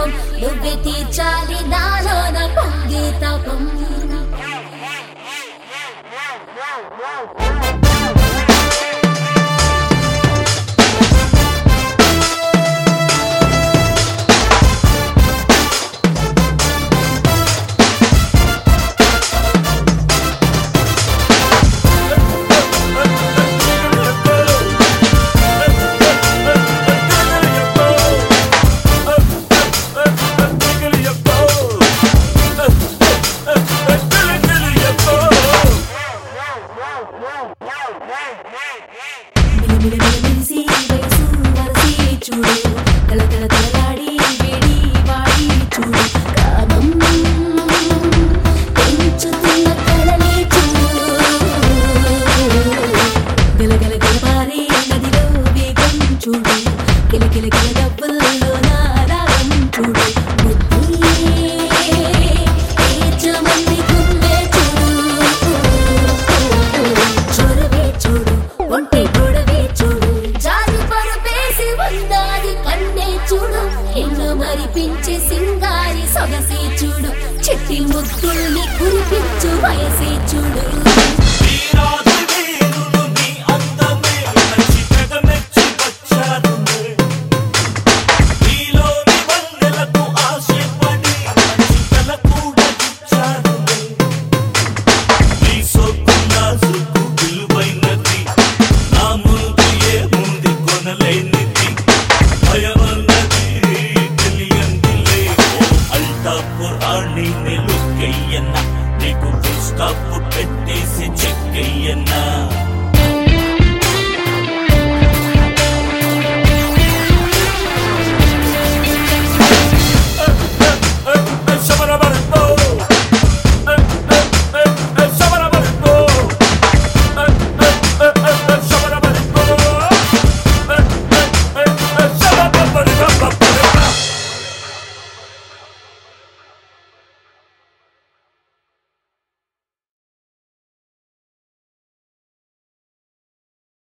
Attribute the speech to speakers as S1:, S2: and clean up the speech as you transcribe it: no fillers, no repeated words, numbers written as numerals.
S1: దీపం నువ్వే తీర్చాలి నాలోన పొంగే తాపం మిలిమిలిసి వయసు వరసి చూడు తల తల తలలాడి వేడి వాడి చూడు కామం పెంచుతున్న కళలే చూడు గలగల గలపారే నదిలో వేగం చూడు కిలకిల కిల డబ్బుల్లో నా రాగం చూడు మంది గుండె చూడు చొరవే చూడు ఒంటి గొడవే చూడు జారి పరుపేసి వందాది కన్నే చూడు ఎన్నో మరిపించే సింగారి సొగసే చూడు చెట్టి ముద్దుల్ని కురిపించు వయసే చూడు
S2: నీకు స్టాప్